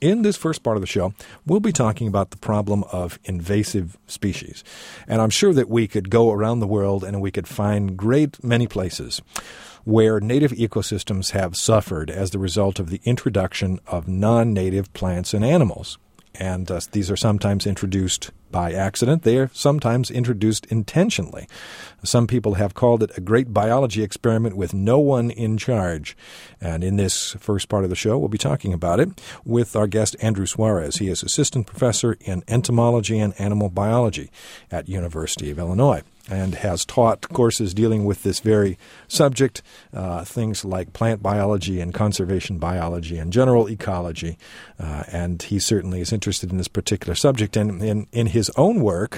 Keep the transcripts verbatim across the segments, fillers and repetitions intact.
In this first part of the show, we'll be talking about the problem of invasive species. And I'm sure that we could go around the world and we could find great many places where native ecosystems have suffered as the result of the introduction of non-native plants and animals. And uh, these are sometimes introduced by accident. They are sometimes introduced intentionally. Some people have called it a great biology experiment with no one in charge. And in this first part of the show, we'll be talking about it with our guest, Andrew Suarez. He is assistant professor in entomology and animal biology at University of Illinois, and has taught courses dealing with this very subject, uh, things like plant biology and conservation biology and general ecology. Uh, and he certainly is interested in this particular subject. And in, in his own work,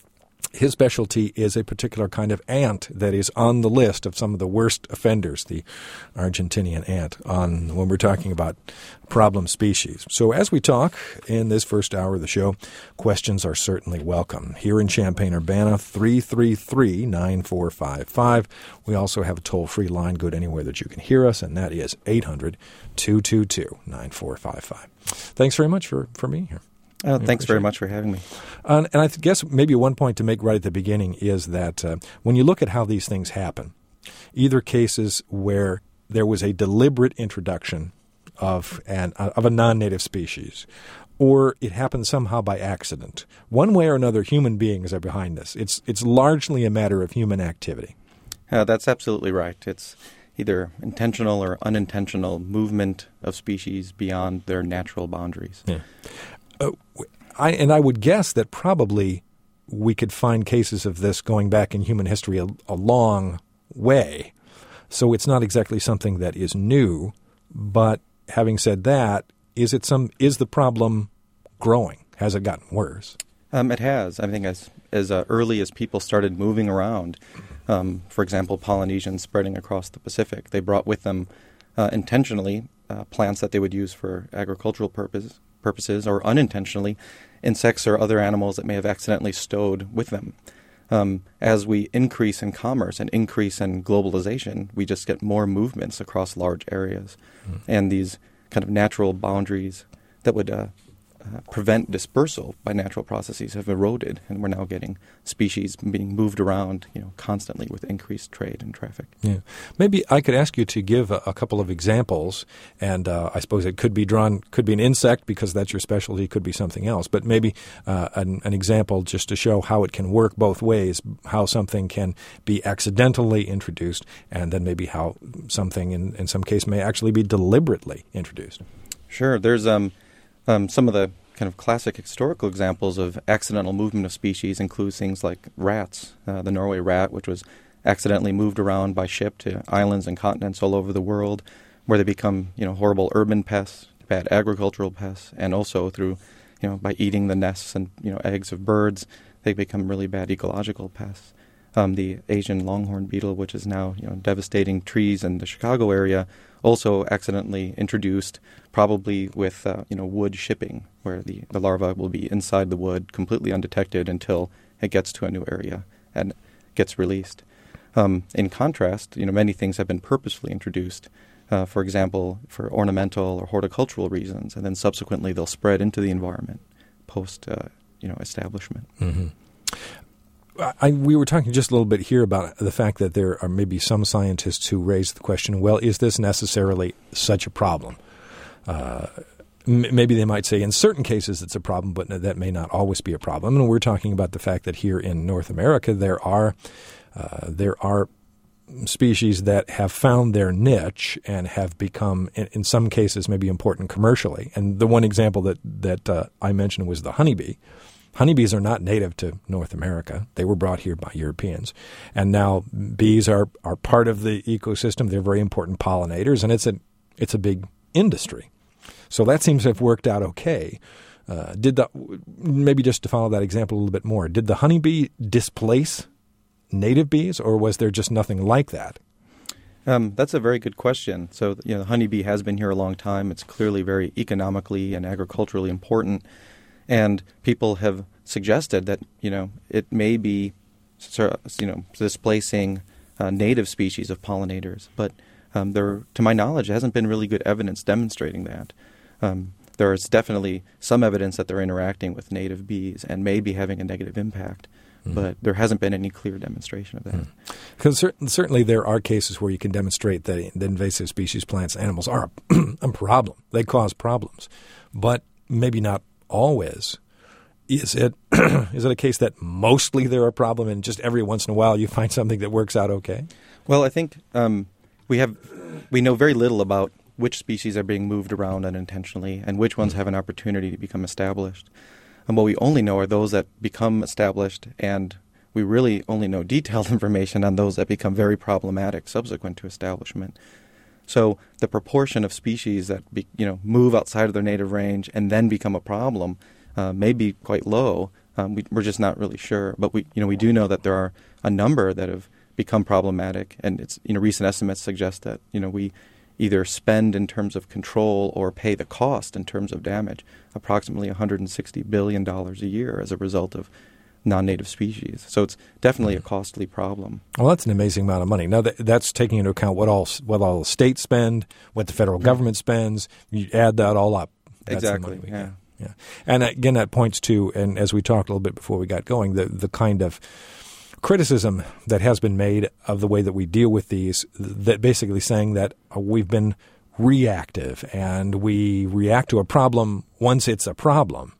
his specialty is a particular kind of ant that is on the list of some of the worst offenders, the Argentinian ant, on when we're talking about problem species. So as we talk in this first hour of the show, questions are certainly welcome. Here in Champaign-Urbana, three three three, nine four five five. We also have a toll-free line good anywhere that you can hear us, and that is eight hundred, two two two, nine four five five. Thanks very much for, for being here. Oh, thanks very much for having me. Uh, and I th- guess maybe one point to make right at the beginning is that uh, when you look at how these things happen, either cases where there was a deliberate introduction of an uh, of a non-native species, or it happened somehow by accident, one way or another, human beings are behind this. It's it's largely a matter of human activity. Uh, that's absolutely right. It's either intentional or unintentional movement of species beyond their natural boundaries. Yeah. Uh, I, and I would guess that probably we could find cases of this going back in human history a, a long way. So it's not exactly something that is new. But having said that, is it some is the problem growing? Has it gotten worse? Um, it has. I think as as uh, early as people started moving around, um, for example, Polynesians spreading across the Pacific, they brought with them uh, intentionally uh, plants that they would use for agricultural purposes. purposes or unintentionally insects or other animals that may have accidentally stowed with them. Um, as we increase in commerce and increase in globalization, we just get more movements across large areas. Mm. And these kind of natural boundaries that would uh, uh, prevent dispersal by natural processes have eroded, and we're now getting species being moved around, you know, constantly with increased trade and traffic. Yeah, maybe I could ask you to give a, a couple of examples, and uh, I suppose it could be drawn, could be an insect because that's your specialty, could be something else, but maybe uh, an, an example just to show how it can work both ways, how something can be accidentally introduced, and then maybe how something in, in some case may actually be deliberately introduced. Sure, there's um. Um, some of the kind of classic historical examples of accidental movement of species include things like rats. Uh, the Norway rat, which was accidentally moved around by ship to islands and continents all over the world, where they become, you know, horrible urban pests, bad agricultural pests, and also through, you know, by eating the nests and, you know, eggs of birds, they become really bad ecological pests. Um, the Asian longhorn beetle, which is now, you know, devastating trees in the Chicago area, also accidentally introduced, probably with uh, you know wood shipping, where the, the larva will be inside the wood completely undetected until it gets to a new area and gets released. Um, in contrast, you know many things have been purposefully introduced, uh, for example, for ornamental or horticultural reasons, and then subsequently they'll spread into the environment post uh, you know establishment. Mm-hmm. I, we were talking just a little bit here about the fact that there are maybe some scientists who raise the question, well, is this necessarily such a problem? Uh, m- maybe they might say in certain cases it's a problem, but that may not always be a problem. And we're talking about the fact that here in North America there are uh, there are species that have found their niche and have become, in, in some cases, maybe important commercially. And the one example that, that uh, I mentioned was the honeybee. Honeybees are not native to North America. They were brought here by Europeans. And now bees are, are part of the ecosystem. They're very important pollinators, and it's a, it's a big industry. So that seems to have worked out okay. Uh, did the maybe just to follow that example a little bit more, did the honeybee displace native bees, or was there just nothing like that? Um, that's a very good question. So, you know, the honeybee has been here a long time. It's clearly very economically and agriculturally important. And people have suggested that, you know, it may be, you know, displacing uh, native species of pollinators. But um, there, to my knowledge, there hasn't been really good evidence demonstrating that. Um, there is definitely some evidence that they're interacting with native bees and may be having a negative impact. Mm. But there hasn't been any clear demonstration of that. Because mm. cer- certainly there are cases where you can demonstrate that the invasive species, plants, animals are a problem. They cause problems. But maybe not always. Is it is it a case that mostly they're a problem and just every once in a while you find something that works out okay? Well, I think um, we have we know very little about which species are being moved around unintentionally and which ones have an opportunity to become established. And what we only know are those that become established, and we really only know detailed information on those that become very problematic subsequent to establishment. So the proportion of species that be, you know move outside of their native range and then become a problem uh, may be quite low. Um, we, we're just not really sure. But we you know we do know that there are a number that have become problematic, and it's you know recent estimates suggest that you know we either spend in terms of control or pay the cost in terms of damage, approximately one hundred sixty billion dollars a year as a result of non-native species. So it's definitely a costly problem. Well, that's an amazing amount of money. Now, that, that's taking into account what all what all the states spend, what the federal government spends. You add that all up. That's exactly, the money we yeah. get. Yeah. And again, that points to, and as we talked a little bit before we got going, the, the kind of criticism that has been made of the way that we deal with these, that basically saying that we've been reactive and we react to a problem once it's a problem,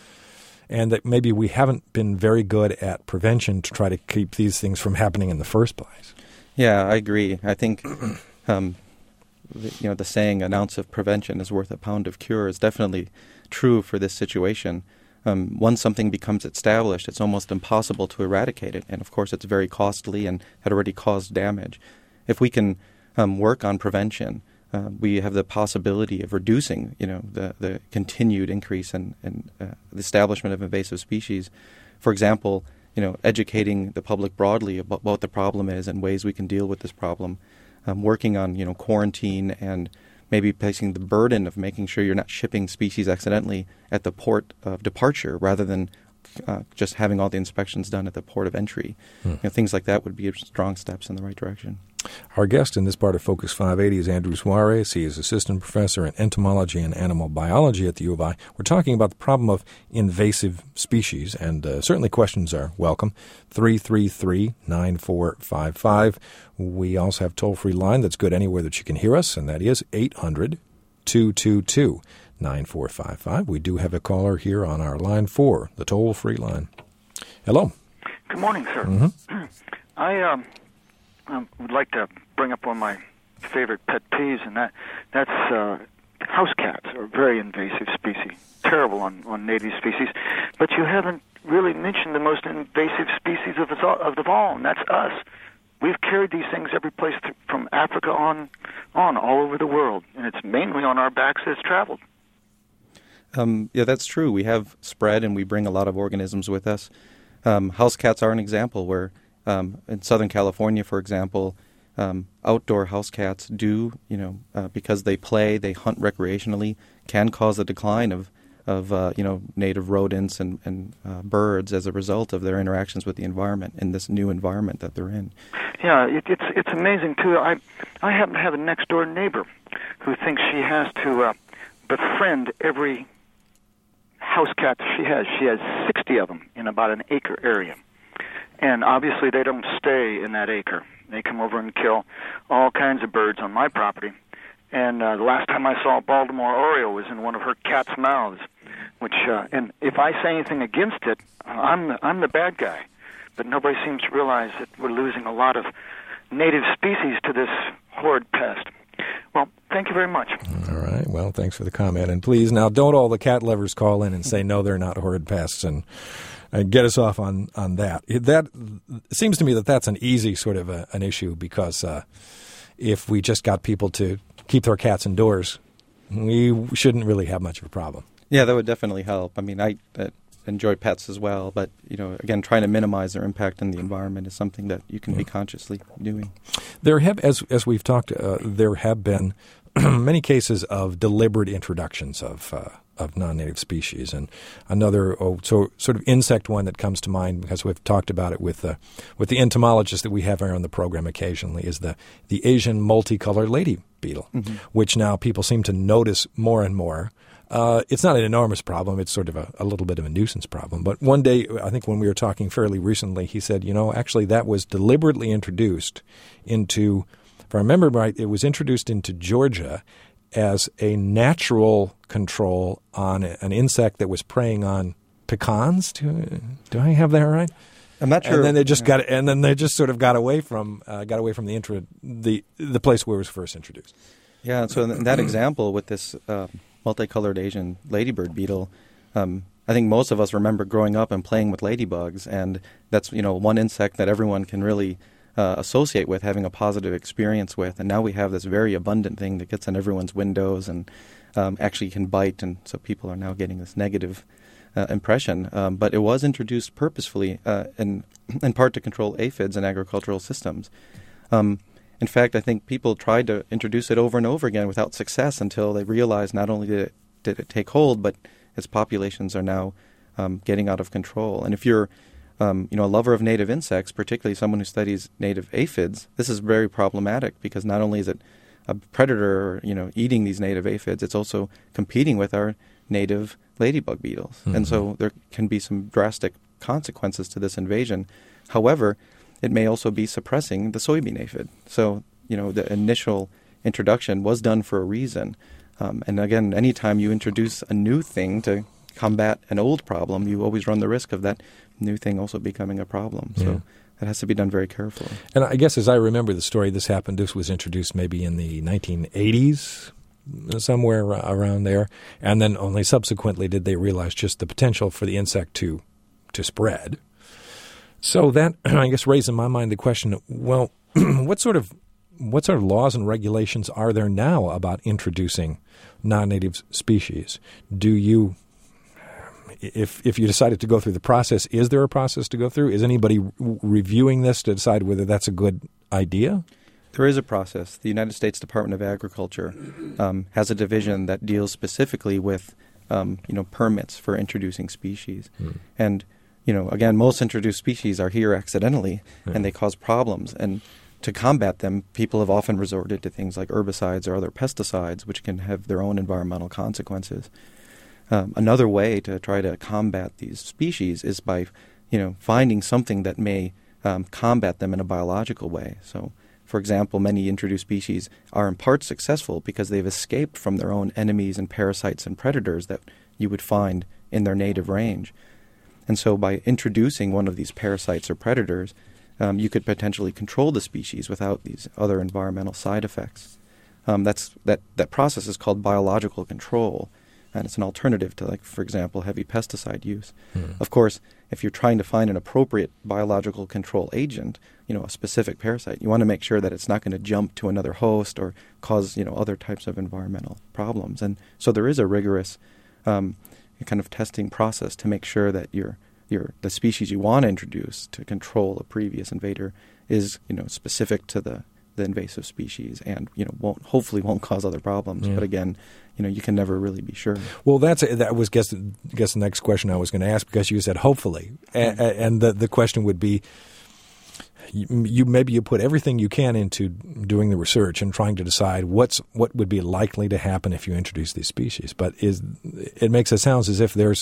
and that maybe we haven't been very good at prevention to try to keep these things from happening in the first place. Yeah, I agree. I think um, the, you know the saying "an ounce of prevention is worth a pound of cure" is definitely true for this situation. Um, once something becomes established, it's almost impossible to eradicate it. And, of course, it's very costly and had already caused damage. If we can um, work on prevention, uh, we have the possibility of reducing, you know, the, the continued increase in, in uh, the establishment of invasive species. For example, you know, educating the public broadly about what the problem is and ways we can deal with this problem, um, working on, you know, quarantine and maybe placing the burden of making sure you're not shipping species accidentally at the port of departure rather than uh, just having all the inspections done at the port of entry. Hmm. You know, things like that would be strong steps in the right direction. Our guest in this part of Focus five eighty is Andrew Suarez. He is assistant professor in entomology and animal biology at the U of I. We're talking about the problem of invasive species, and uh, certainly questions are welcome. three three three, nine four five five. We also have a toll-free line that's good anywhere that you can hear us, and that is eight hundred, two two two, nine four five five. We do have a caller here on our line four, the toll-free line. Hello. Good morning, sir. Mm-hmm. I um, um, would like to bring up one of my favorite pet peeves, and that that's uh, house cats are a very invasive species, terrible on, on native species. But you haven't really mentioned the most invasive species of us all, of them all, and that's us. We've carried these things every place th- from Africa on, on all over the world, and it's mainly on our backs that it's traveled. Um, yeah, that's true. We have spread, and we bring a lot of organisms with us. Um, house cats are an example where, um, in Southern California, for example, um, outdoor house cats do, you know, uh, because they play, they hunt recreationally, can cause a decline of, of uh, you know, native rodents and, and uh, birds as a result of their interactions with the environment in this new environment that they're in. Yeah, it, it's it's amazing too. I I happen to have a next door neighbor who thinks she has to uh, befriend every house cat she has. She has sixty of them in about an acre area, and obviously they don't stay in that acre. They come over and kill all kinds of birds on my property. And uh, the last time I saw a Baltimore Oriole was in one of her cat's mouths. Which uh, and if I say anything against it, I'm the, I'm the bad guy. But nobody seems to realize that we're losing a lot of native species to this horrid pest. Well, thank you very much. All right. Well, thanks for the comment. And please, now, don't all the cat lovers call in and say, no, they're not horrid pests, and, and get us off on, on that. It, that it seems to me that that's an easy sort of a, an issue because uh, if we just got people to keep their cats indoors, we shouldn't really have much of a problem. Yeah, that would definitely help. I mean, I uh, enjoy pets as well, but, you know, again, trying to minimize their impact in the environment is something that you can be consciously doing. There have, as as we've talked, uh, there have been many cases of deliberate introductions of uh, of non-native species, and another oh, so sort of insect one that comes to mind because we've talked about it with uh, with the entomologists that we have here on the program occasionally is the the Asian multicolored lady beetle, mm-hmm. which now people seem to notice more and more. Uh, it's not an enormous problem. It's sort of a, a little bit of a nuisance problem. But one day, I think when we were talking fairly recently, he said, you know, actually that was deliberately introduced into, if I remember right, it was introduced into Georgia as a natural control on an insect that was preying on pecans. Do, do I have that right? I'm not sure. And then they just yeah. got, and then they just sort of got away from, uh, got away from the intro, the the place where it was first introduced. Yeah. So in that example with this uh, multicolored Asian ladybird beetle, um, I think most of us remember growing up and playing with ladybugs, and that's you know one insect that everyone can really uh, associate with having a positive experience with. And now we have this very abundant thing that gets on everyone's windows and um, actually can bite, and so people are now getting this negative Uh, impression, um, but it was introduced purposefully uh, in, in part to control aphids in agricultural systems. Um, in fact, I think people tried to introduce it over and over again without success until they realized not only did it, did it take hold, but its populations are now um, getting out of control. And if you're um, you know, a lover of native insects, particularly someone who studies native aphids, this is very problematic because not only is it a predator, you know, eating these native aphids, it's also competing with our native ladybug beetles. Mm-hmm. And so there can be some drastic consequences to this invasion. However, it may also be suppressing the soybean aphid. So, you know, the initial introduction was done for a reason. Um, and again, anytime you introduce a new thing to combat an old problem, you always run the risk of that new thing also becoming a problem. So yeah. That has to be done very carefully. And I guess as I remember the story, this happened, this was introduced maybe in the nineteen eighties, somewhere around there, and then only subsequently did they realize just the potential for the insect to to spread. So that, I guess, raised in my mind the question, well, what sort of what sort of laws and regulations are there now about introducing non-native species? Do you, if if you decided to go through the process, is there a process to go through? Is anybody re- reviewing this to decide whether that's a good idea? There is a process. The United States Department of Agriculture um, has a division that deals specifically with, um, you know, permits for introducing species. Mm. And, you know, again, most introduced species are here accidentally, mm. and they cause problems. And to combat them, people have often resorted to things like herbicides or other pesticides, which can have their own environmental consequences. Um, another way to try to combat these species is by, you know, finding something that may um, combat them in a biological way. So, for example, many introduced species are in part successful because they've escaped from their own enemies and parasites and predators that you would find in their native range. And so by introducing one of these parasites or predators, um, you could potentially control the species without these other environmental side effects. Um, that's that, that process is called biological control, and it's an alternative to, like, for example, heavy pesticide use. Hmm. Of course, if you're trying to find an appropriate biological control agent, you know, a specific parasite, you want to make sure that it's not going to jump to another host or cause, you know, other types of environmental problems. And so there is a rigorous um, kind of testing process to make sure that your your the species you want to introduce to control a previous invader is, you know, specific to the, the invasive species and, you know, won't hopefully won't cause other problems. Yeah. But again, you know, you can never really be sure. Well, that's that was guess guess the next question I was going to ask, because you said hopefully, mm-hmm. and, and the the question would be, you, you maybe you put everything you can into doing the research and trying to decide what's what would be likely to happen if you introduce these species, but is it makes it sound as if there's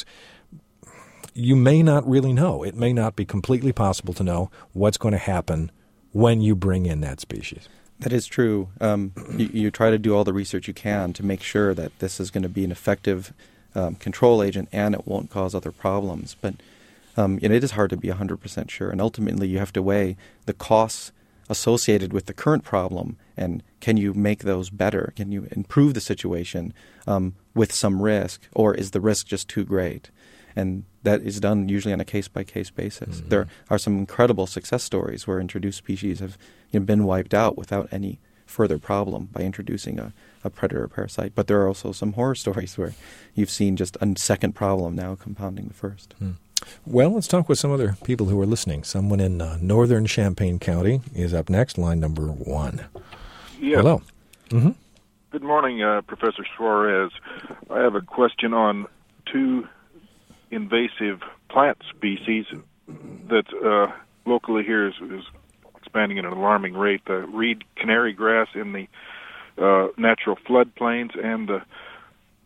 you may not really know. It may not be completely possible to know what's going to happen when you bring in that species. That is true. Um, you, you try to do all the research you can to make sure that this is going to be an effective um, control agent and it won't cause other problems. But um, and it is hard to be one hundred percent sure. And ultimately, you have to weigh the costs associated with the current problem and can you make those better? Can you improve the situation um, with some risk, or is the risk just too great? And that is done usually on a case-by-case basis. Mm-hmm. There are some incredible success stories where introduced species have, you know, been wiped out without any further problem by introducing a, a predator or parasite. But there are also some horror stories where you've seen just a second problem now compounding the first. Mm. Well, let's talk with some other people who are listening. Someone in uh, northern Champaign County is up next, line number one. Yes. Hello. Mm-hmm. Good morning, uh, Professor Suarez. I have a question on two invasive plant species that uh, locally here is, is expanding at an alarming rate. The reed canary grass in the uh, natural floodplains and the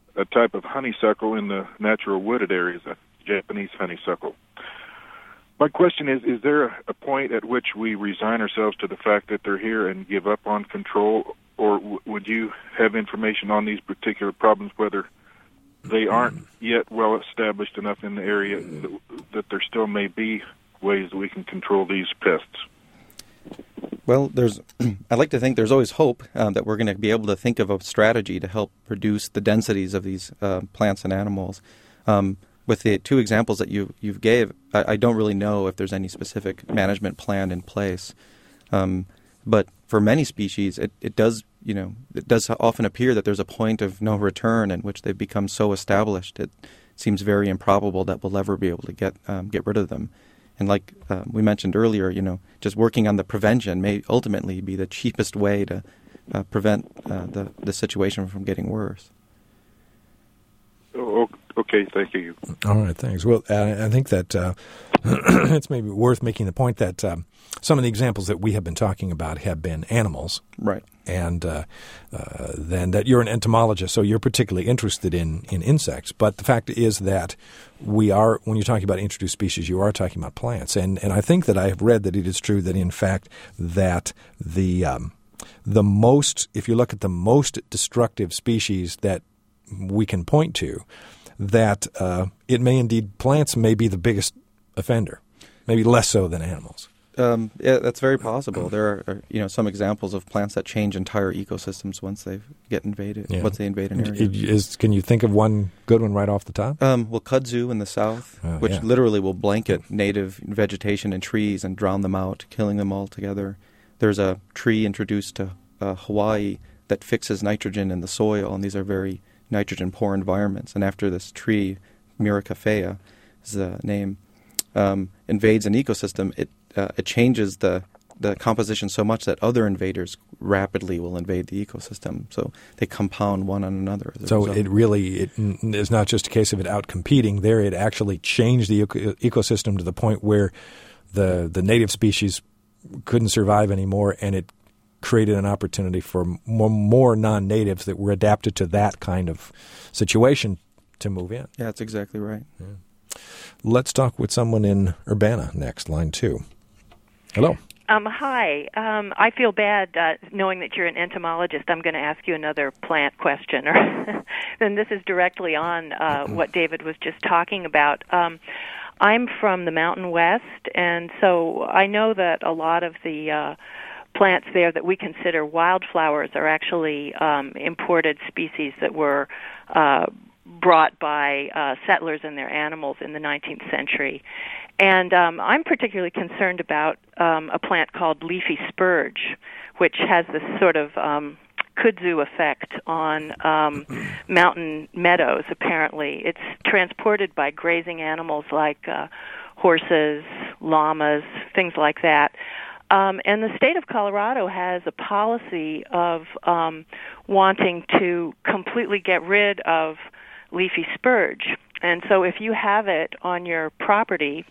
a type of honeysuckle in the natural wooded areas, a Japanese honeysuckle. My question is, is there a, a point at which we resign ourselves to the fact that they're here and give up on control, or w- would you have information on these particular problems, whether they aren't yet well established enough in the area that, that there still may be ways that we can control these pests? Well, there's. I like to think there's always hope uh, that we're going to be able to think of a strategy to help reduce the densities of these uh, plants and animals. Um, with the two examples that you you've gave, I, I don't really know if there's any specific management plan in place. Um, but for many species, it, it does you know it does often appear that there's a point of no return in which they've become so established it seems very improbable that we'll ever be able to get um, get rid of them. And like uh, we mentioned earlier, you know, just working on the prevention may ultimately be the cheapest way to uh, prevent uh, the the situation from getting worse. Oh, okay, thank you. All right, thanks. Well, uh, I think that uh, it's maybe worth making the point that um, some of the examples that we have been talking about have been animals. Right. And uh, uh, then that you're an entomologist, so you're particularly interested in, in insects. But the fact is that we are, when you're talking about introduced species, you are talking about plants. And and I think that I have read that it is true that, in fact, that the um, the most, if you look at the most destructive species that we can point to, that uh, it may indeed, plants may be the biggest offender, maybe less so than animals. Um, yeah, that's very possible. There are, are, you know, some examples of plants that change entire ecosystems once they get invaded. Yeah. Once they invade an area. Is, can you think of one good one right off the top? Um, well, kudzu in the south, oh, which yeah. literally will blanket native vegetation and trees and drown them out, killing them altogether. There's a tree introduced to uh, Hawaii that fixes nitrogen in the soil, and these are very nitrogen-poor environments. And after this tree, Myricafea is the name, um, invades an ecosystem, it uh, it changes the the composition so much that other invaders rapidly will invade the ecosystem. So they compound one on another. So result. it really it is not just a case of it out-competing. There it actually changed the eco- ecosystem to the point where the the native species couldn't survive anymore, and it created an opportunity for more, more non-natives that were adapted to that kind of situation to move in. Yeah, that's exactly right. Yeah. Let's talk with someone in Urbana next, line two. Hello. Um, hi. Um, I feel bad uh, knowing that you're an entomologist. I'm going to ask you another plant question. And this is directly on uh, what David was just talking about. Um, I'm from the Mountain West, and so I know that a lot of the uh, plants there that we consider wildflowers are actually um, imported species that were uh, brought by uh, settlers and their animals in the nineteenth century. And um, I'm particularly concerned about um, a plant called leafy spurge, which has this sort of um, kudzu effect on um, mountain meadows, apparently. It's transported by grazing animals like uh, horses, llamas, things like that. Um, and the state of Colorado has a policy of um, wanting to completely get rid of leafy spurge. And so if you have it on your property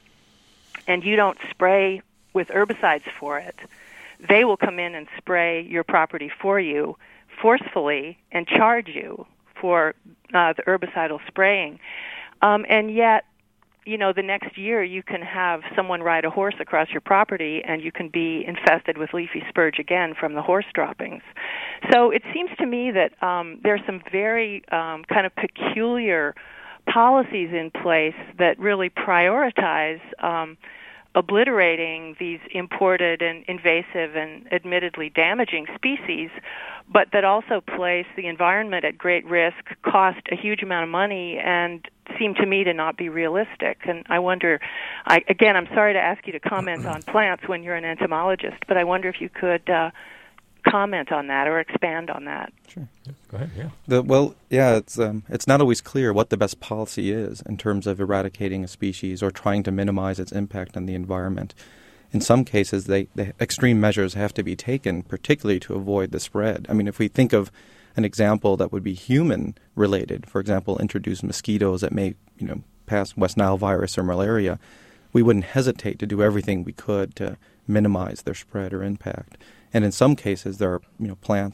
and you don't spray with herbicides for it, they will come in and spray your property for you forcefully and charge you for uh, the herbicidal spraying. Um, and yet, you know, the next year you can have someone ride a horse across your property and you can be infested with leafy spurge again from the horse droppings. So it seems to me that um, there's some very um, kind of peculiar policies in place that really prioritize um, obliterating these imported and invasive and admittedly damaging species, but that also place the environment at great risk, cost a huge amount of money, and seem to me to not be realistic. And I wonder, I, again, I'm sorry to ask you to comment on plants when you're an entomologist, but I wonder if you could uh, comment on that or expand on that. Sure. Yeah, go ahead, yeah. The, well, yeah, it's um, it's not always clear what the best policy is in terms of eradicating a species or trying to minimize its impact on the environment. In some cases, they, they extreme measures have to be taken, particularly to avoid the spread. I mean, if we think of an example that would be human-related, for example, introduce mosquitoes that may, you know, pass West Nile virus or malaria, we wouldn't hesitate to do everything we could to minimize their spread or impact. And in some cases, there are, you know, plants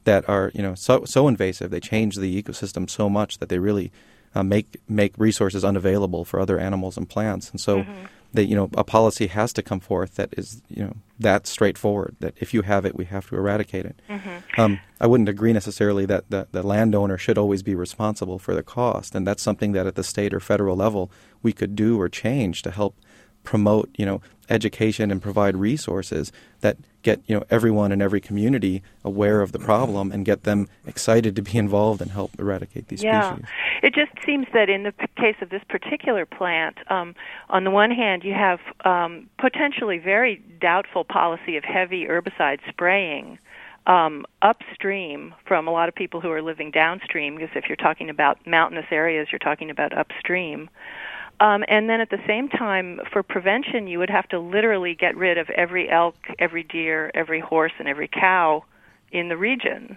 that are you know so so invasive. They change the ecosystem so much that they really uh, make make resources unavailable for other animals and plants. And so, mm-hmm. that you know a policy has to come forth that is you know that straightforward. That if you have it, we have to eradicate it. Mm-hmm. Um, I wouldn't agree necessarily that the, the landowner should always be responsible for the cost, and that's something that at the state or federal level we could do or change to help promote, you know, education and provide resources that get, you know, everyone in every community aware of the problem and get them excited to be involved and help eradicate these yeah. species. It just seems that in the p- case of this particular plant, um, on the one hand, you have um, potentially very doubtful policy of heavy herbicide spraying um, upstream from a lot of people who are living downstream, because if you're talking about mountainous areas, you're talking about upstream. Um, and then at the same time, for prevention, you would have to literally get rid of every elk, every deer, every horse, and every cow in the region.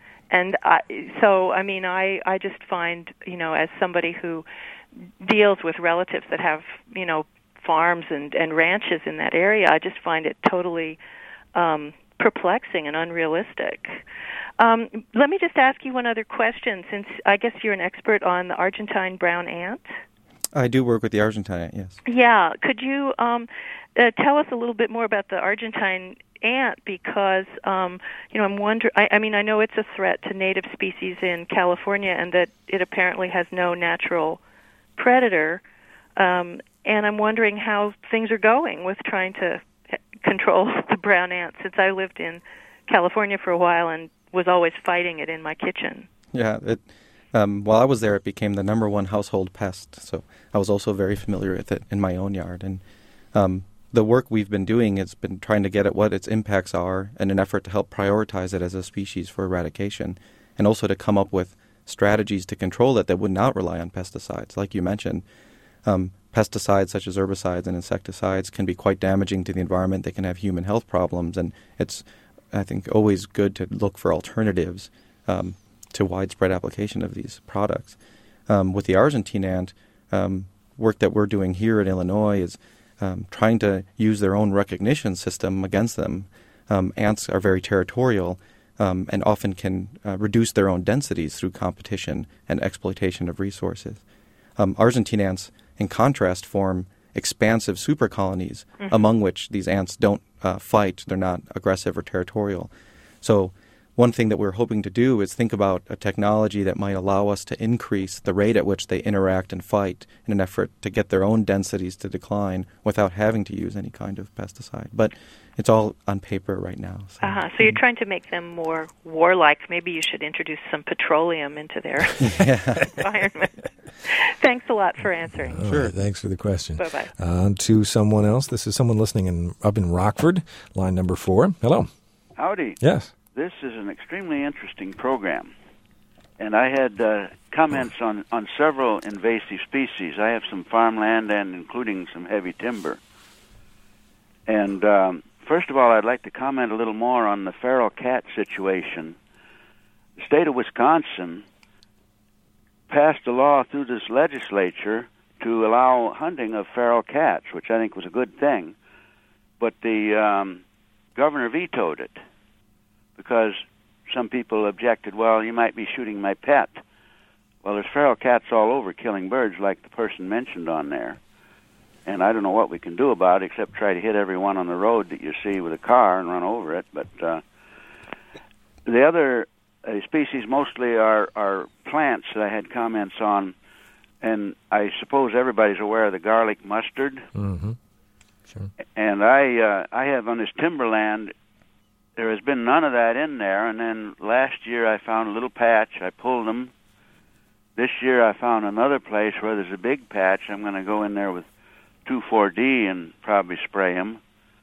And I, so, I mean, I, I just find, you know, as somebody who deals with relatives that have, you know, farms and, and ranches in that area, I just find it totally um, perplexing and unrealistic. Um, let me just ask you one other question, since I guess you're an expert on the Argentine brown ant. I do work with the Argentine, yes. Yeah. Could you um, uh, tell us a little bit more about the Argentine ant? Because, um, you know, I'm wondering, I, I mean, I know it's a threat to native species in California and that it apparently has no natural predator. Um, and I'm wondering how things are going with trying to control the brown ant, since I lived in California for a while and was always fighting it in my kitchen. Yeah, it... Um, while I was there, it became the number one household pest, so I was also very familiar with it in my own yard. And um, the work we've been doing has been trying to get at what its impacts are in an effort to help prioritize it as a species for eradication, and also to come up with strategies to control it that would not rely on pesticides. Like you mentioned, um, pesticides such as herbicides and insecticides can be quite damaging to the environment. They can have human health problems, and it's, I think, always good to look for alternatives um to widespread application of these products. Um, with the Argentine ant, um, work that we're doing here in Illinois is um, trying to use their own recognition system against them. Um, ants are very territorial um, and often can uh, reduce their own densities through competition and exploitation of resources. Um, Argentine ants, in contrast, form expansive supercolonies, mm-hmm. among which these ants don't uh, fight. They're not aggressive or territorial. So one thing that we're hoping to do is think about a technology that might allow us to increase the rate at which they interact and fight in an effort to get their own densities to decline without having to use any kind of pesticide. But it's all on paper right now. So, uh-huh. so you're trying to make them more warlike. Maybe you should introduce some petroleum into their environment. Thanks a lot for answering. Sure. Right, thanks for the question. Bye-bye. On to someone else. This is someone listening in up in Rockford, line number four. Hello. Howdy. Yes. This is an extremely interesting program, and I had uh, comments on, on several invasive species. I have some farmland and including some heavy timber. And um, first of all, I'd like to comment a little more on the feral cat situation. The state of Wisconsin passed a law through this legislature to allow hunting of feral cats, which I think was a good thing, but the um, governor vetoed it, because some people objected, well, you might be shooting my pet. Well, there's feral cats all over killing birds, like the person mentioned on there. And I don't know what we can do about it except try to hit everyone on the road that you see with a car and run over it. But uh, the other uh, species mostly are, are plants that I had comments on. And I suppose everybody's aware of the garlic mustard. Mm-hmm. Sure. And I, uh, I have on this timberland, there has been none of that in there, and then last year I found a little patch. I pulled them. This year I found another place where there's a big patch. I'm going to go in there with two four D and probably spray them.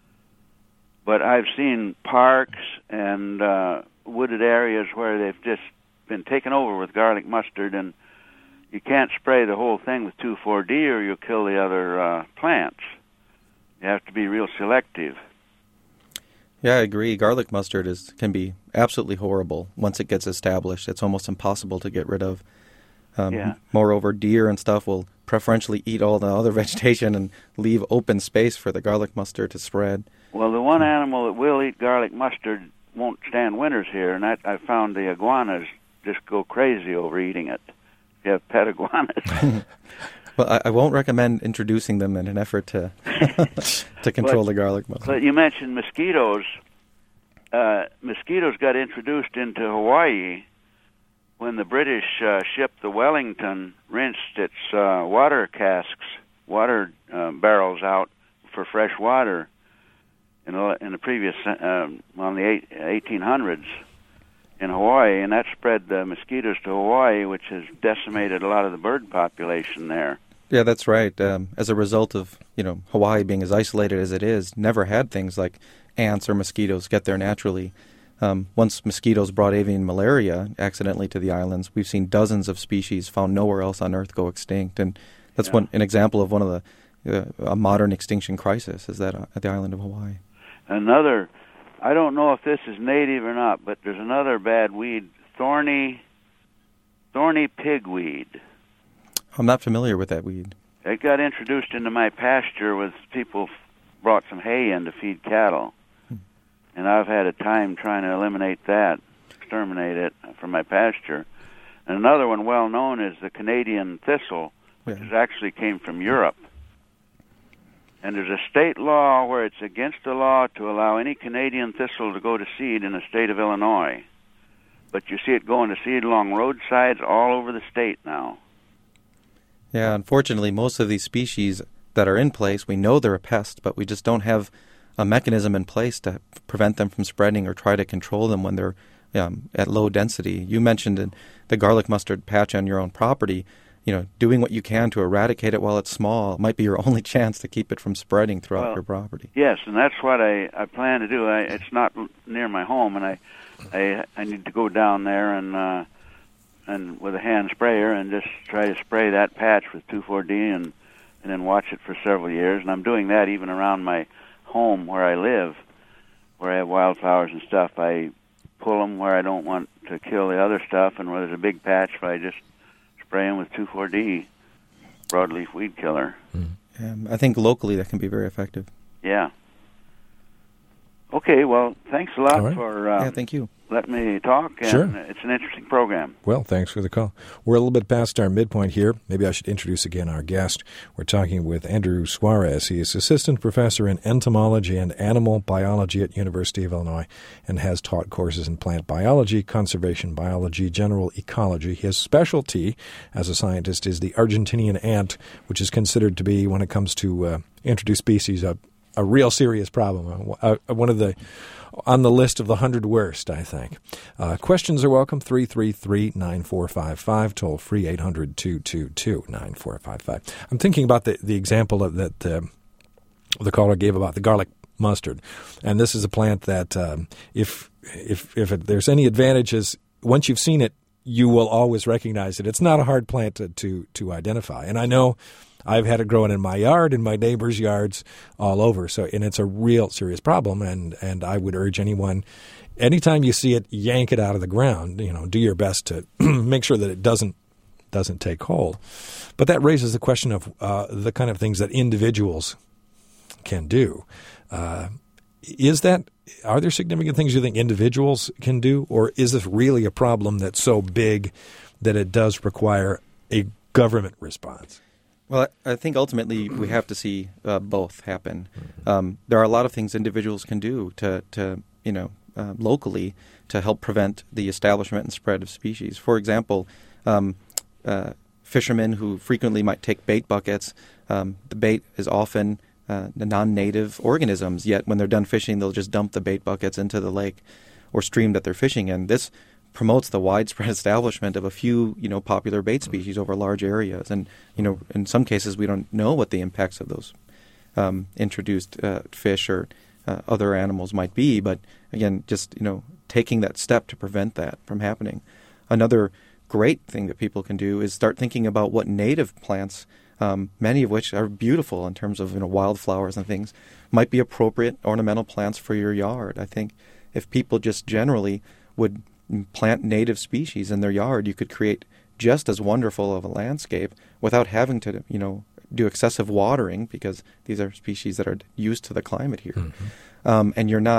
But I've seen parks and uh, wooded areas where they've just been taken over with garlic mustard, and you can't spray the whole thing with two four D or you'll kill the other uh, plants. You have to be real selective. Yeah, I agree. Garlic mustard is can be absolutely horrible once it gets established. It's almost impossible to get rid of. Um, yeah. Moreover, deer and stuff will preferentially eat all the other vegetation and leave open space for the garlic mustard to spread. Well, the one animal that will eat garlic mustard won't stand winters here, and that, I found the iguanas just go crazy over eating it. You have pet iguanas. Well, I, I won't recommend introducing them in an effort to to control but, the garlic mussel. But you mentioned mosquitoes. Uh, mosquitoes got introduced into Hawaii when the British uh, ship, the Wellington, rinsed its uh, water casks, water uh, barrels out for fresh water in, in the previous, uh, on the eight, eighteen hundreds in Hawaii, and that spread the mosquitoes to Hawaii, which has decimated a lot of the bird population there. Yeah, that's right. Um, as a result of, you know, Hawaii being as isolated as it is, never had things like ants or mosquitoes get there naturally. Um, once mosquitoes brought avian malaria accidentally to the islands, we've seen dozens of species found nowhere else on Earth go extinct. And that's yeah. one an example of one of the uh, a modern extinction crisis, is that uh, at the island of Hawaii. Another, I don't know if this is native or not, but there's another bad weed, thorny, thorny pigweed. I'm not familiar with that weed. It got introduced into my pasture with people brought some hay in to feed cattle. Hmm. And I've had a time trying to eliminate that, exterminate it from my pasture. And another one well known is the Canadian thistle, which yeah. actually came from Europe. And there's a state law where it's against the law to allow any Canadian thistle to go to seed in the state of Illinois. But you see it going to seed along roadsides all over the state now. Yeah, unfortunately, most of these species that are in place, we know they're a pest, but we just don't have a mechanism in place to prevent them from spreading or try to control them when they're um, at low density. You mentioned in the garlic mustard patch on your own property. You know, doing what you can to eradicate it while it's small might be your only chance to keep it from spreading throughout well, your property. Yes, and that's what I, I plan to do. I, it's not near my home, and I I, I need to go down there and uh, and with a hand sprayer and just try to spray that patch with two four D and and then watch it for several years. And I'm doing that even around my home where I live, where I have wildflowers and stuff. I pull them where I don't want to kill the other stuff, and where there's a big patch, I just spray them with two four D, broadleaf weed killer. Mm. Um, I think locally that can be very effective. Yeah. Okay, well, thanks a lot right. for uh, yeah, thank you. letting me talk. And sure. It's an interesting program. Well, thanks for the call. We're a little bit past our midpoint here. Maybe I should introduce again our guest. We're talking with Andrew Suarez. He is assistant professor in entomology and animal biology at University of Illinois and has taught courses in plant biology, conservation biology, general ecology. His specialty as a scientist is the Argentinian ant, which is considered to be, when it comes to uh, introduced species, a a real serious problem, uh, one of the on the list of the hundred worst, I think. Uh, questions are welcome, three three three, nine four five five, toll free eight hundred, two two two, nine four five five. I'm thinking about the, the example of that uh, the caller gave about the garlic mustard. And this is a plant that um, if if if it, there's any advantages, once you've seen it, you will always recognize it. It's not a hard plant to, to, to identify. And I know I've had it growing in my yard, in my neighbors' yards, all over. So, and it's a real serious problem. And, and I would urge anyone, anytime you see it, yank it out of the ground. You know, do your best to make sure that it doesn't doesn't take hold. But that raises the question of uh, the kind of things that individuals can do. Uh, is that are there significant things you think individuals can do, or is this really a problem that's so big that it does require a government response? Well, I think ultimately we have to see uh, both happen. Um, there are a lot of things individuals can do to, to you know, uh, locally to help prevent the establishment and spread of species. For example, um, uh, fishermen who frequently might take bait buckets, um, the bait is often uh, non-native organisms, yet when they're done fishing, they'll just dump the bait buckets into the lake or stream that they're fishing in. This promotes the widespread establishment of a few, you know, popular bait species over large areas. And, you know, in some cases we don't know what the impacts of those um, introduced uh, fish or uh, other animals might be. But, again, just, you know, taking that step to prevent that from happening. Another great thing that people can do is start thinking about what native plants, um, many of which are beautiful in terms of, you know, wildflowers and things, might be appropriate ornamental plants for your yard. I think if people just generally would plant native species in their yard, you could create just as wonderful of a landscape without having to, you know, do excessive watering, because these are species that are used to the climate here. Mm-hmm. Um, and you're not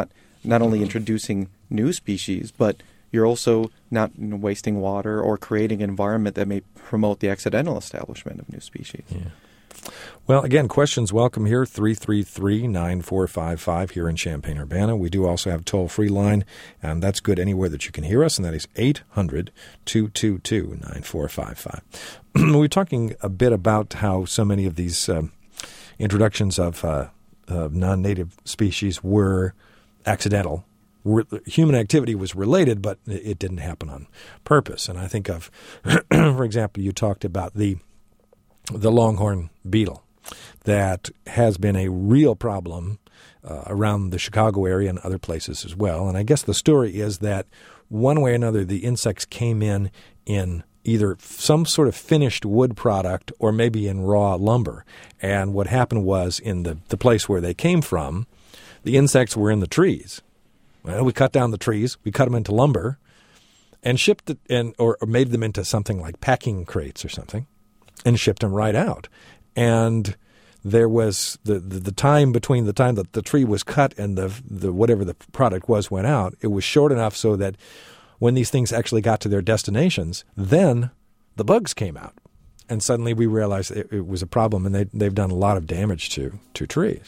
not only introducing new species, but you're also not you know, wasting water or creating an environment that may promote the accidental establishment of new species. Yeah. Well, again, questions welcome here, three three three, nine four five five here in Champaign-Urbana. We do also have a toll-free line, and that's good anywhere that you can hear us, and that is eight hundred, two two two, nine four five five. We were talking a bit about how so many of these um, introductions of, uh, of non-native species were accidental. Re- human activity was related, but it didn't happen on purpose. And I think of, for example, you talked about the the longhorn beetle that has been a real problem uh, around the Chicago area and other places as well. And I guess the story is that one way or another, the insects came in in either some sort of finished wood product or maybe in raw lumber. And what happened was in the, the place where they came from, the insects were in the trees. Well, we cut down the trees, we cut them into lumber, and shipped it, and or, or made them into something like packing crates or something, and shipped them right out. And there was the, the, the time between the time that the tree was cut and the the whatever the product was went out, it was short enough so that when these things actually got to their destinations, then the bugs came out. And suddenly we realized it, it was a problem, and they, they've done a lot of damage to, to trees.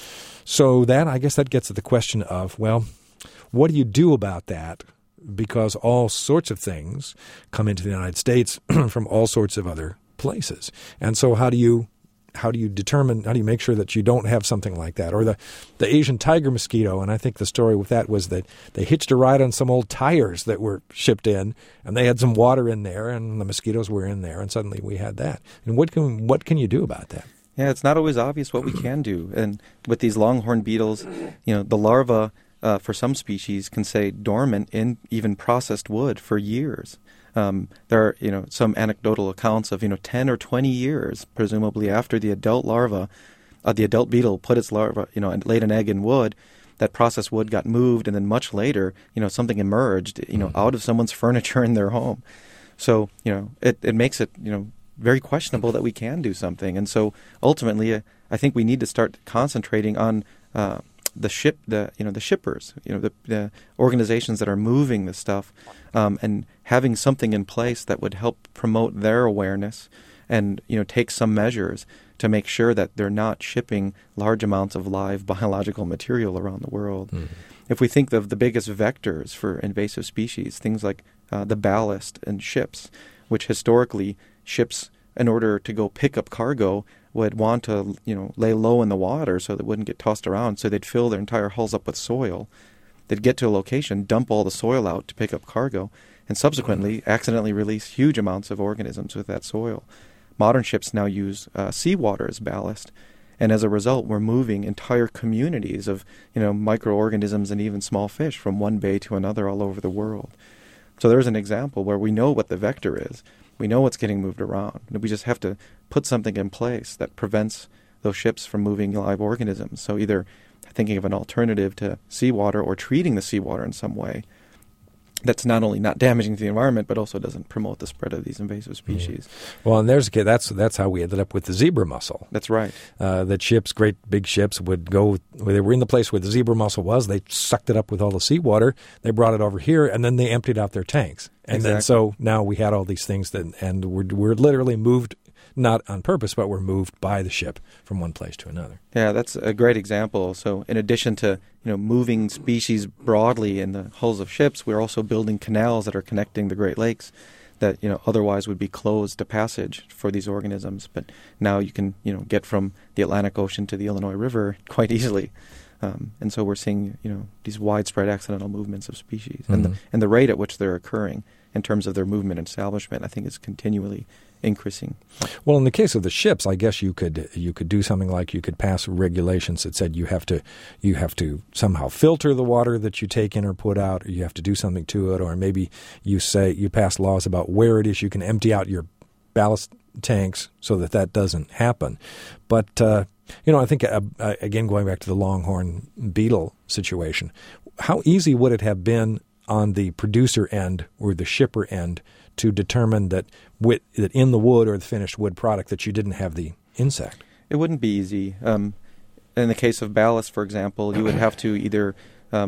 So that, I guess that gets at the question of, well, what do you do about that? Because all sorts of things come into the United States from all sorts of other places. And so how do you how do you determine, how do you make sure that you don't have something like that? Or the, the Asian tiger mosquito, and I think the story with that was that they hitched a ride on some old tires that were shipped in, and they had some water in there, and the mosquitoes were in there, and suddenly we had that. And what can what can you do about that? Yeah, it's not always obvious what we can do. And with these longhorn beetles, you know, the larva uh, for some species can stay dormant in even processed wood for years. Um, there are, you know, some anecdotal accounts of, you know, ten or twenty years, presumably after the adult larva, uh, the adult beetle put its larva, you know, and laid an egg in wood, that processed wood got moved, and then much later, you know, something emerged, you know, mm-hmm. out of someone's furniture in their home. So, you know, it, it makes it, you know, very questionable that we can do something. And so ultimately, uh, I think we need to start concentrating on uh, the ship, the you know, the shippers, you know, the, the organizations that are moving this stuff, um, and having something in place that would help promote their awareness, and you know, take some measures to make sure that they're not shipping large amounts of live biological material around the world. Mm-hmm. If we think of the biggest vectors for invasive species, things like uh, the ballast in ships, which historically ships, in order to go pick up cargo, would want to, you know, lay low in the water so that it wouldn't get tossed around. So they'd fill their entire hulls up with soil. They'd get to a location, dump all the soil out to pick up cargo, and subsequently accidentally release huge amounts of organisms with that soil. Modern ships now use uh, seawater as ballast, and as a result, we're moving entire communities of, you know, microorganisms and even small fish from one bay to another all over the world. So there's an example where we know what the vector is. We know what's getting moved around. We just have to put something in place that prevents those ships from moving live organisms. So either thinking of an alternative to seawater or treating the seawater in some way that's not only not damaging to the environment, but also doesn't promote the spread of these invasive species. Yeah. Well, and there's that's that's how we ended up with the zebra mussel. That's right. Uh, that ships, great big ships, would go. They were in the place where the zebra mussel was. They sucked it up with all the seawater. They brought it over here, and then they emptied out their tanks. And exactly. then so now we had all these things that, and we're we're literally moved. Not on purpose, but we're moved by the ship from one place to another. Yeah, that's a great example. So in addition to, you know, moving species broadly in the hulls of ships, we're also building canals that are connecting the Great Lakes that, you know, otherwise would be closed to passage for these organisms. But now you can, you know, get from the Atlantic Ocean to the Illinois River quite easily. Um, and so we're seeing, you know, these widespread accidental movements of species. Mm-hmm. And, the, and the rate at which they're occurring in terms of their movement and establishment, I think, is continually increasing. Well, in the case of the ships, I guess you could you could do something like you could pass regulations that said you have to you have to somehow filter the water that you take in or put out, or you have to do something to it, or maybe you say you pass laws about where it is you can empty out your ballast tanks so that that doesn't happen. But uh, you know, I think uh, again going back to the longhorn beetle situation, how easy would it have been on the producer end or the shipper end to determine that with, that in the wood or the finished wood product that you didn't have the insect? It wouldn't be easy. Um, in the case of ballast, for example, you would have to either um,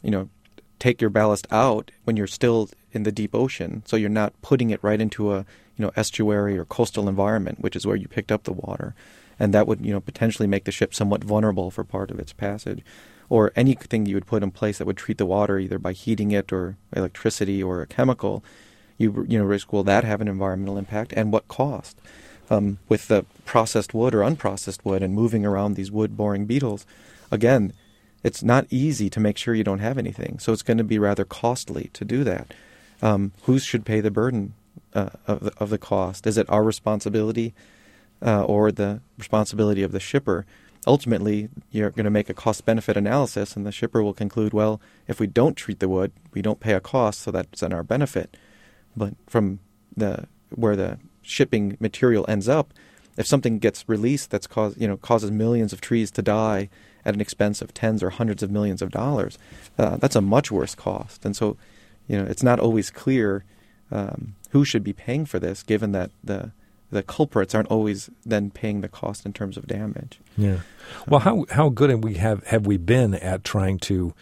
you know, take your ballast out when you're still in the deep ocean, so you're not putting it right into a, you know, estuary or coastal environment, which is where you picked up the water. And that would, you know, potentially make the ship somewhat vulnerable for part of its passage. Or anything you would put in place that would treat the water either by heating it or electricity or a chemical, you you know risk, will that have an environmental impact, and what cost? Um, with the processed wood or unprocessed wood and moving around these wood-boring beetles, again, it's not easy to make sure you don't have anything. So it's going to be rather costly to do that. Um, who should pay the burden uh, of, the, of the cost? Is it our responsibility uh, or the responsibility of the shipper? Ultimately, you're going to make a cost-benefit analysis, and the shipper will conclude, well, if we don't treat the wood, we don't pay a cost, so that's in our benefit. But from the where the shipping material ends up, if something gets released that's cause, you know, causes millions of trees to die at an expense of tens or hundreds of millions of dollars, uh, that's a much worse cost. And so, you know, it's not always clear um, who should be paying for this, given that the the culprits aren't always then paying the cost in terms of damage. Yeah. Well, how how good have we have have we been at trying to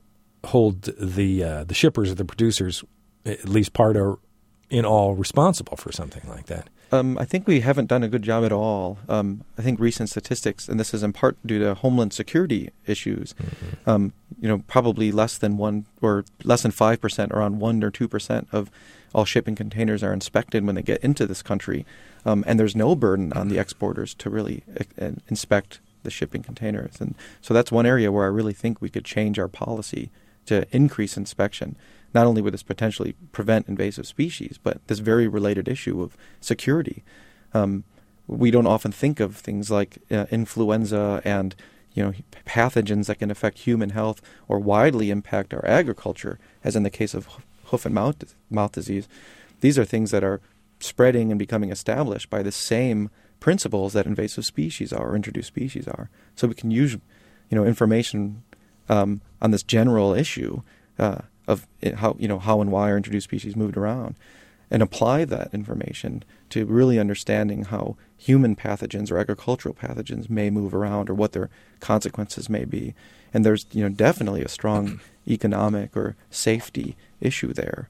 hold the uh, the shippers or the producers, at least part or in all, responsible for something like that? Um, I think we haven't done a good job at all. Um, I think recent statistics, and this is in part due to homeland security issues, mm-hmm. um, you know, probably less than one or less than five percent, around one or two percent of all shipping containers are inspected when they get into this country, um, and there's no burden on the exporters to really uh, inspect the shipping containers. And so that's one area where I really think we could change our policy to increase inspection. Not only would this potentially prevent invasive species, but this very related issue of security. Um, we don't often think of things like uh, influenza and you know pathogens that can affect human health or widely impact our agriculture, as in the case of hoof and mouth, mouth disease. These are things that are spreading and becoming established by the same principles that invasive species are, or introduced species are. So we can use you know information um, on this general issue uh, of how you know how and why are introduced species moved around, and apply that information to really understanding how human pathogens or agricultural pathogens may move around, or what their consequences may be. And there's you know definitely a strong economic or safety issue there.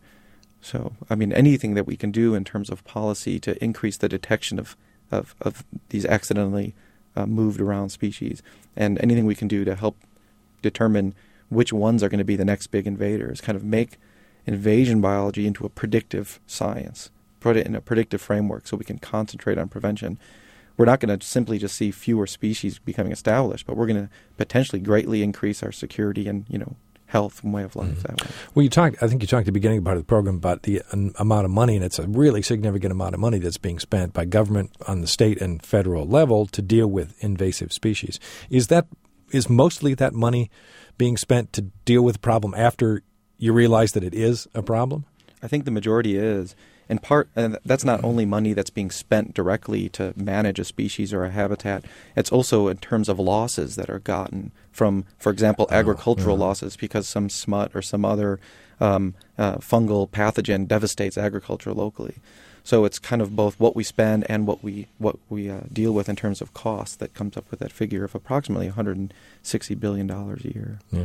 So I mean, anything that we can do in terms of policy to increase the detection of of, of these accidentally uh, moved around species, and anything we can do to help determine which ones are going to be the next big invaders, kind of make invasion biology into a predictive science, put it in a predictive framework so we can concentrate on prevention. We're not going to simply just see fewer species becoming established, but we're going to potentially greatly increase our security and, you know, health and way of life mm-hmm. that way. Well, you talked, I think you talked at the beginning part of the program about the um, amount of money, and it's a really significant amount of money that's being spent by government on the state and federal level to deal with invasive species. Is that is mostly that money being spent to deal with the problem after you realize that it is a problem? I think the majority is. In part, and that's not only money that's being spent directly to manage a species or a habitat. It's also in terms of losses that are gotten from, for example, agricultural oh, yeah. losses because some smut or some other um, uh, fungal pathogen devastates agriculture locally. So it's kind of both what we spend and what we what we uh, deal with in terms of cost that comes up with that figure of approximately one hundred sixty billion dollars a year. Yeah.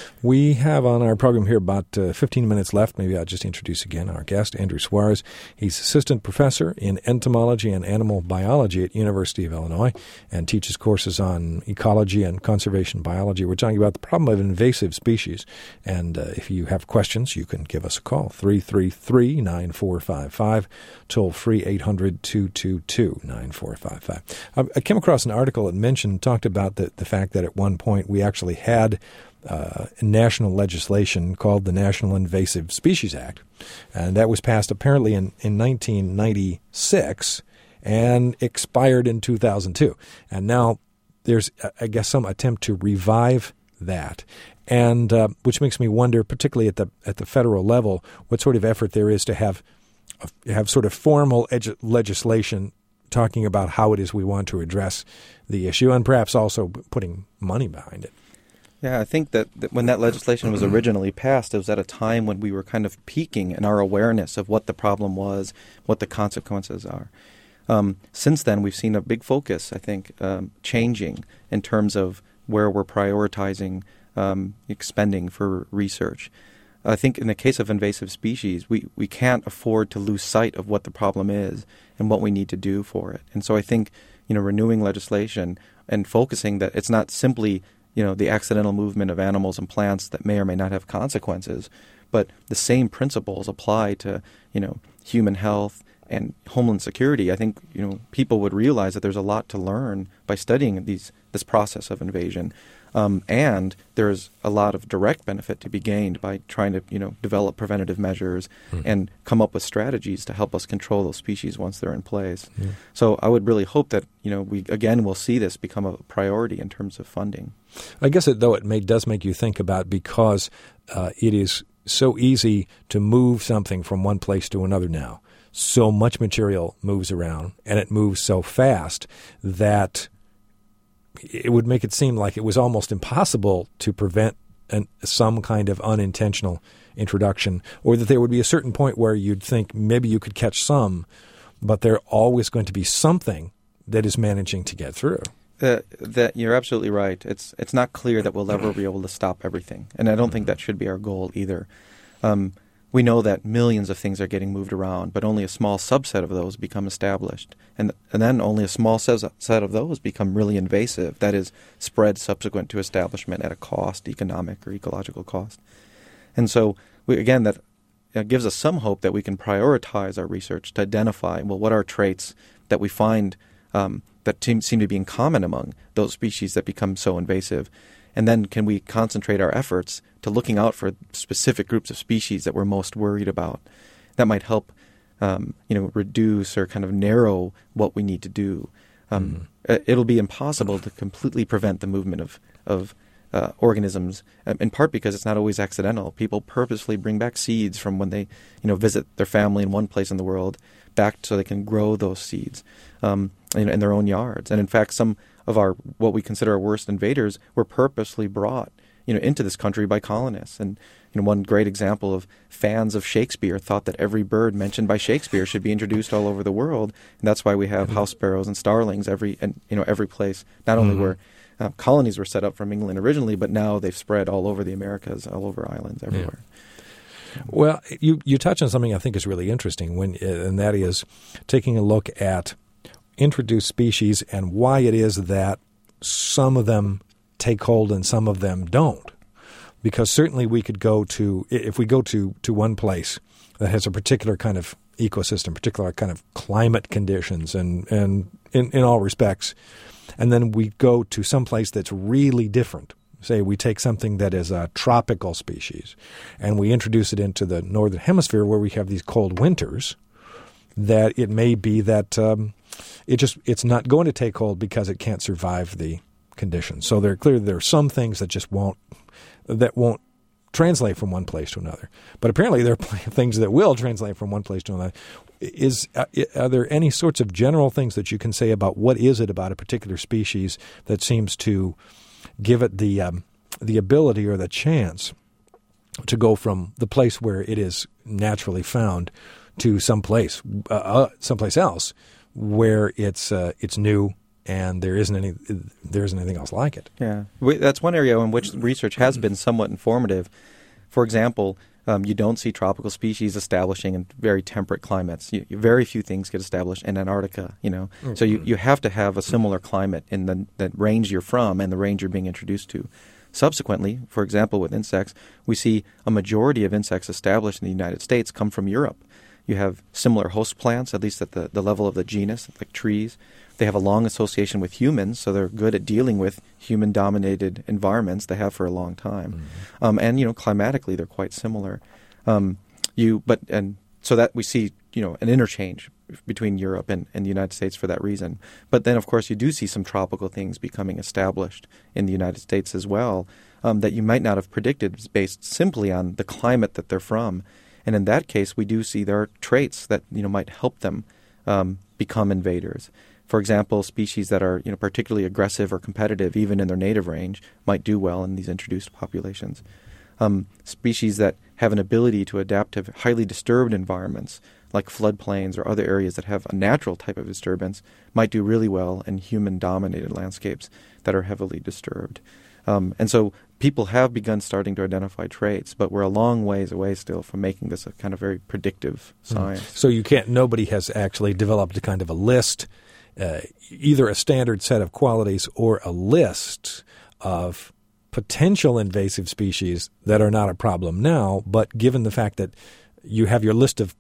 We have on our program here about uh, fifteen minutes left. Maybe I'll just introduce again our guest, Andrew Suarez. He's assistant professor in entomology and animal biology at University of Illinois and teaches courses on ecology and conservation biology. We're talking about the problem of invasive species. And uh, if you have questions, you can give us a call, three three three, nine four five five. Toll free eight hundred, two two two, nine four five five. I came across an article that mentioned, talked about the, the fact that at one point we actually had uh, national legislation called the National Invasive Species Act. And that was passed apparently in, in nineteen ninety-six and expired in two thousand two. And now there's, I guess, some attempt to revive that. And uh, which makes me wonder, particularly at the at the federal level, what sort of effort there is to have have sort of formal edu- legislation talking about how it is we want to address the issue, and perhaps also putting money behind it. Yeah, I think that, that when that legislation was originally passed, it was at a time when we were kind of peaking in our awareness of what the problem was, what the consequences are. Um, since then, we've seen a big focus, I think, um, changing in terms of where we're prioritizing um, expending for research. I think in the case of invasive species, we, we can't afford to lose sight of what the problem is and what we need to do for it. And so I think, you know, renewing legislation and focusing that it's not simply, you know, the accidental movement of animals and plants that may or may not have consequences, but the same principles apply to, you know, human health and homeland security. I think, you know, people would realize that there's a lot to learn by studying these this process of invasion. Um, and there's a lot of direct benefit to be gained by trying to, you know, develop preventative measures mm-hmm. and come up with strategies to help us control those species once they're in place. Yeah. So I would really hope that, you know, we again will see this become a priority in terms of funding. I guess it, though it may, does make you think about, because uh, it is so easy to move something from one place to another now. So much material moves around, and it moves so fast that it would make it seem like it was almost impossible to prevent an, some kind of unintentional introduction, or that there would be a certain point where you'd think maybe you could catch some, but there's always going to be something that is managing to get through. Uh, that you're absolutely right. It's it's not clear that we'll ever be able to stop everything, and I don't think that should be our goal either. Um, we know that millions of things are getting moved around, but only a small subset of those become established. And and then only a small set of those become really invasive, that is, spread subsequent to establishment at a cost, economic or ecological cost. And so, we, again, that uh, gives us some hope that we can prioritize our research to identify, well, what are traits that we find um, that seem, seem to be in common among those species that become so invasive. And then can we concentrate our efforts to looking out for specific groups of species that we're most worried about? That might help, um, you know, reduce or kind of narrow what we need to do. Um, mm-hmm. It'll be impossible to completely prevent the movement of of uh, organisms, in part because it's not always accidental. People purposely bring back seeds from when they, you know, visit their family in one place in the world back so they can grow those seeds um, in, in their own yards. And in fact, some of our what we consider our worst invaders were purposely brought, you know, into this country by colonists. And you know, one great example of fans of Shakespeare thought that every bird mentioned by Shakespeare should be introduced all over the world, and that's why we have house sparrows and starlings every and you know every place. Not only mm-hmm. where uh, colonies were set up from England originally, but now they've spread all over the Americas, all over islands, everywhere. Yeah. Well, you you touch on something I think is really interesting, when and that is taking a look at introduced species and why it is that some of them take hold and some of them don't. Because certainly we could go to, if we go to, to one place that has a particular kind of ecosystem, particular kind of climate conditions and, and in, in all respects, and then we go to some place that's really different. Say we take something that is a tropical species and we introduce it into the northern hemisphere where we have these cold winters, that it may be that um, it just it's not going to take hold because it can't survive the conditions. So there clearly there are some things that just won't that won't translate from one place to another. But apparently there are things that will translate from one place to another. Is uh, are there any sorts of general things that you can say about what is it about a particular species that seems to give it the um, the ability or the chance to go from the place where it is naturally found to someplace, uh, someplace else, where it's uh, it's new and there isn't any there isn't anything else like it? Yeah, we, that's one area in which research has been somewhat informative. For example, um, you don't see tropical species establishing in very temperate climates. You, you, very few things get established in Antarctica. You know, mm-hmm. so you, you have to have a similar climate in the, the range you're from and the range you're being introduced to. Subsequently, for example, with insects, we see a majority of insects established in the United States come from Europe. You have similar host plants, at least at the, the level of the genus, like trees. They have a long association with humans, so they're good at dealing with human-dominated environments. They have for a long time. Mm-hmm. Um, and, you know, climatically, they're quite similar. Um, you, but and so that we see, you know, an interchange between Europe and, and the United States for that reason. But then, of course, you do see some tropical things becoming established in the United States as well um, that you might not have predicted based simply on the climate that they're from. And in that case, we do see there are traits that, you know, might help them um, become invaders. For example, species that are, you know, particularly aggressive or competitive, even in their native range, might do well in these introduced populations. Um, species that have an ability to adapt to highly disturbed environments, like floodplains or other areas that have a natural type of disturbance, might do really well in human-dominated landscapes that are heavily disturbed. Um, and so people have begun starting to identify traits, but we're a long ways away still from making this a kind of very predictive science. Mm. So you can't. Nobody has actually developed a kind of a list, uh, either a standard set of qualities or a list of potential invasive species that are not a problem now. But given the fact that you have your list of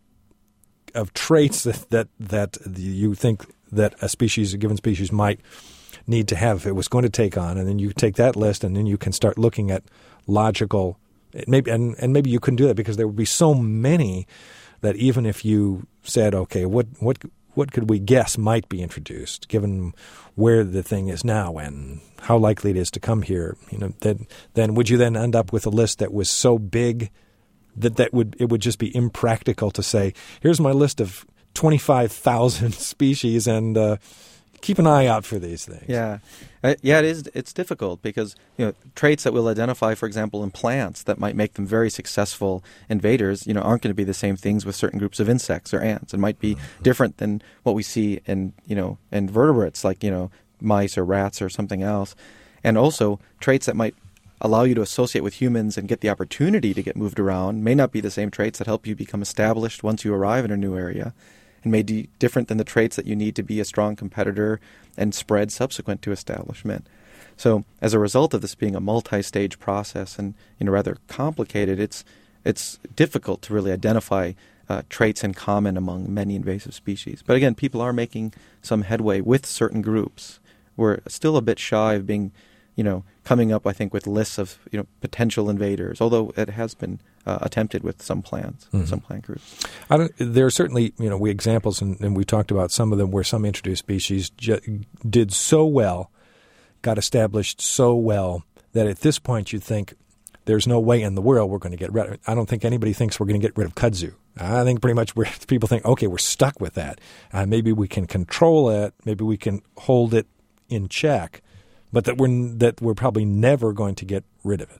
of traits that that, that you think that a species, a given species, might need to have if it was going to take on, and then you take that list, and then you can start looking at logical, maybe, and, and maybe you couldn't do that because there would be so many that even if you said, okay, what what what could we guess might be introduced, given where the thing is now and how likely it is to come here, you know, then then would you then end up with a list that was so big that that would it would just be impractical to say, here's my list of twenty-five thousand species and uh, keep an eye out for these things. Yeah, uh, yeah, it is. It's difficult because you know traits that we'll identify, for example, in plants that might make them very successful invaders, you know, aren't going to be the same things with certain groups of insects or ants. It might be mm-hmm. different than what we see in you know in vertebrates like you know mice or rats or something else, and also traits that might allow you to associate with humans and get the opportunity to get moved around may not be the same traits that help you become established once you arrive in a new area, and may be different than the traits that you need to be a strong competitor and spread subsequent to establishment. So as a result of this being a multi-stage process and you know rather complicated, it's it's difficult to really identify uh, traits in common among many invasive species. But again, people are making some headway with certain groups. We're still a bit shy of being, you know, coming up, I think, with lists of you know potential invaders, although it has been Uh, attempted with some plants, mm-hmm. some plant groups. I don't, there are certainly, you know, we examples, and, and we talked about some of them where some introduced species ju- did so well, got established so well, that at this point you think there's no way in the world we're going to get rid of it. I don't think anybody thinks we're going to get rid of kudzu. I think pretty much we're, people think, okay, we're stuck with that. Uh, maybe we can control it. Maybe we can hold it in check, but that we're that we're probably never going to get rid of it.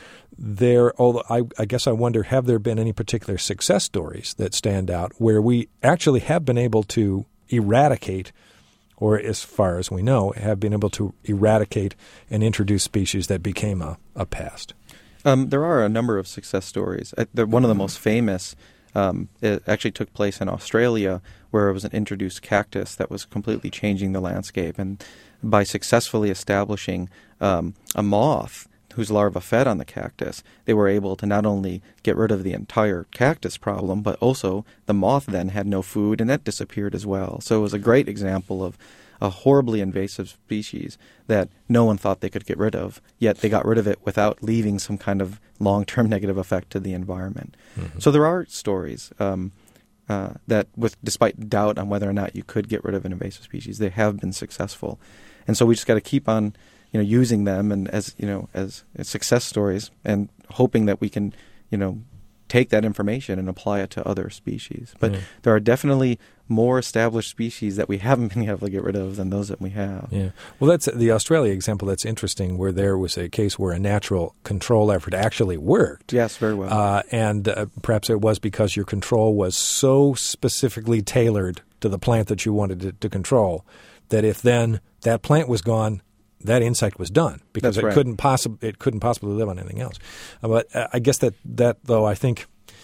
There, although I, I guess I wonder, have there been any particular success stories that stand out where we actually have been able to eradicate, or as far as we know, have been able to eradicate and introduce species that became a, a pest? Um, there are a number of success stories. Uh, the, one of the most famous um, it actually took place in Australia, where it was an introduced cactus that was completely changing the landscape. And by successfully establishing um, a moth whose larva fed on the cactus, they were able to not only get rid of the entire cactus problem, but also the moth then had no food, and that disappeared as well. So it was a great example of a horribly invasive species that no one thought they could get rid of, yet they got rid of it without leaving some kind of long-term negative effect to the environment. Mm-hmm. So there are stories um, uh, that, with despite doubt on whether or not you could get rid of an invasive species, they have been successful. And so we just got to keep on you know, using them and as you know as, as success stories, and hoping that we can, you know, take that information and apply it to other species. But yeah. there are definitely more established species that we haven't been able to get rid of than those that we have. Yeah. Well, that's the Australia example. That's interesting, where there was a case where a natural control effort actually worked. Yes, very well. Uh, and uh, perhaps it was because your control was so specifically tailored to the plant that you wanted to, to control that if then that plant was gone, that insect was done, because That's it right. couldn't possibly it couldn't possibly live on anything else. Uh, but uh, I guess that, that though I think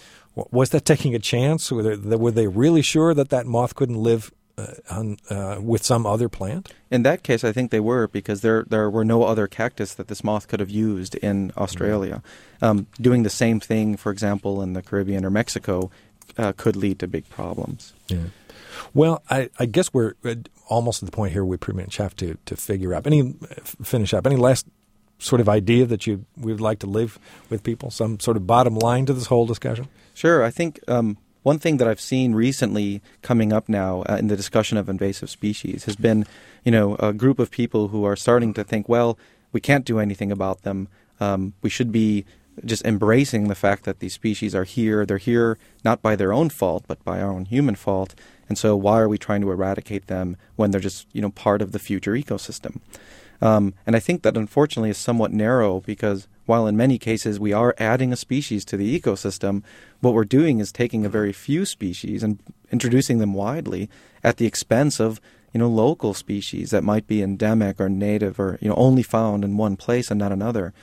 was that taking a chance? Were they, were they really sure that that moth couldn't live uh, on uh, with some other plant? In that case, I think they were, because there there were no other cactus that this moth could have used in Australia. Mm-hmm. Um, doing the same thing, for example, in the Caribbean or Mexico, uh, could lead to big problems. Yeah. Well, I, I guess we're almost at the point here we pretty much have to, to figure out. Any finish up? Any last sort of idea that you would like to leave with people? Some sort of bottom line to this whole discussion? Sure. I think um, one thing that I've seen recently coming up now uh, in the discussion of invasive species has been, you know, a group of people who are starting to think, well, we can't do anything about them. Um, we should be just embracing the fact that these species are here. They're here not by their own fault, but by our own human fault. And so why are we trying to eradicate them when they're just, you know, part of the future ecosystem? Um, and I think that unfortunately is somewhat narrow, because while in many cases we are adding a species to the ecosystem, what we're doing is taking a very few species and introducing them widely at the expense of, you know, local species that might be endemic or native or, you know, only found in one place and not another.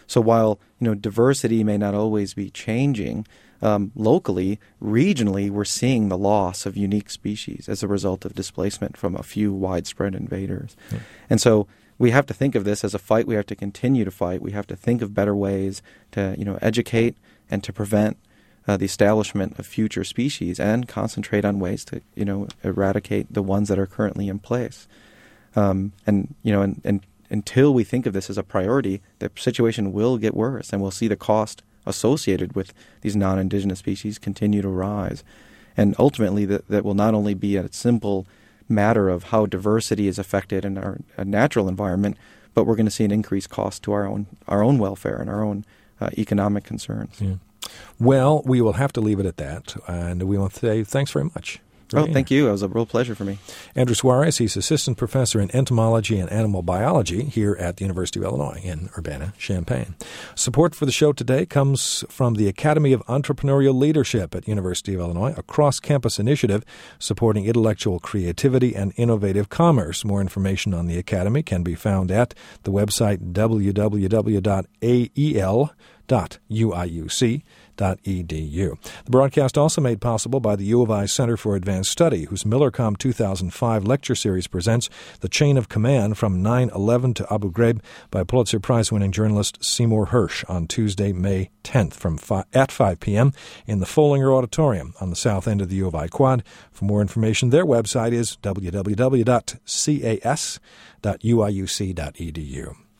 So while, you know, diversity may not always be changing, um, locally, regionally, we're seeing the loss of unique species as a result of displacement from a few widespread invaders. Yeah. And so we have to think of this as a fight we have to continue to fight. We have to think of better ways to, you know, educate and to prevent uh, the establishment of future species and concentrate on ways to, you know, eradicate the ones that are currently in place. Um, and, you know, and, and until we think of this as a priority, the situation will get worse, and we'll see the cost associated with these non-indigenous species continue to rise. And ultimately, that, that will not only be a simple matter of how diversity is affected in our, our natural environment, but we're going to see an increased cost to our own our own welfare and our own uh, economic concerns. Yeah. Well, we will have to leave it at that, and we want to say thanks very much. Oh, thank you. It was a real pleasure for me. Andrew Suarez, he's assistant professor in entomology and animal biology here at the University of Illinois in Urbana-Champaign. Support for the show today comes from the Academy of Entrepreneurial Leadership at University of Illinois, a cross-campus initiative supporting intellectual creativity and innovative commerce. More information on the Academy can be found at the website w w w dot a e l dot u i u c dot e d u. The broadcast also made possible by the U of I Center for Advanced Study, whose MillerCom two thousand five lecture series presents The Chain of Command from nine eleven to Abu Ghraib by Pulitzer Prize-winning journalist Seymour Hersh on Tuesday, May tenth from fi- at five p.m. in the Follinger Auditorium on the south end of the U of I Quad. For more information, their website is w w w dot c a s dot u i u c dot e d u.